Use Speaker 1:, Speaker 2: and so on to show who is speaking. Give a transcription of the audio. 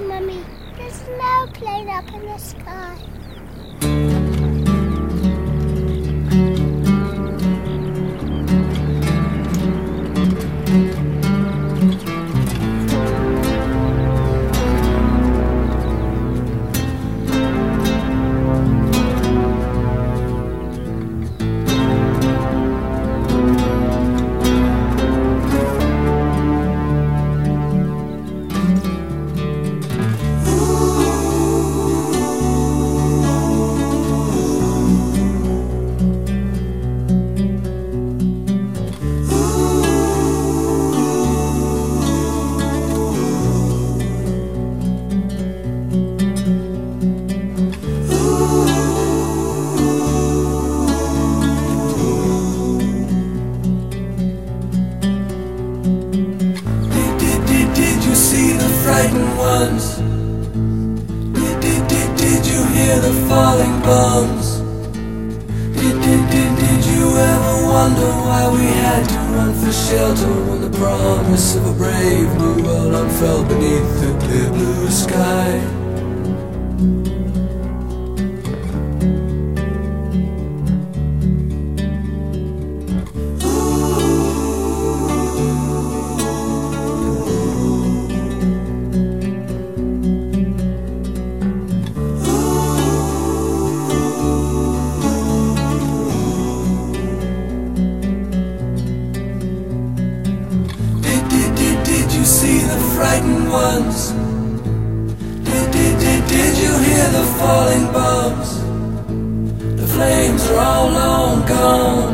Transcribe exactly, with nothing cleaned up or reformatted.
Speaker 1: Mummy, there's an airplane up in the sky.
Speaker 2: Frightened ones. Did, did, did, did you hear the falling bombs? Did, did, did, did you ever wonder why we had to run for shelter when the promise of a brave new world unfurled beneath the clear blue sky? Did you see the frightened ones? Did, did, did, did you hear the falling bombs? The flames are all long gone.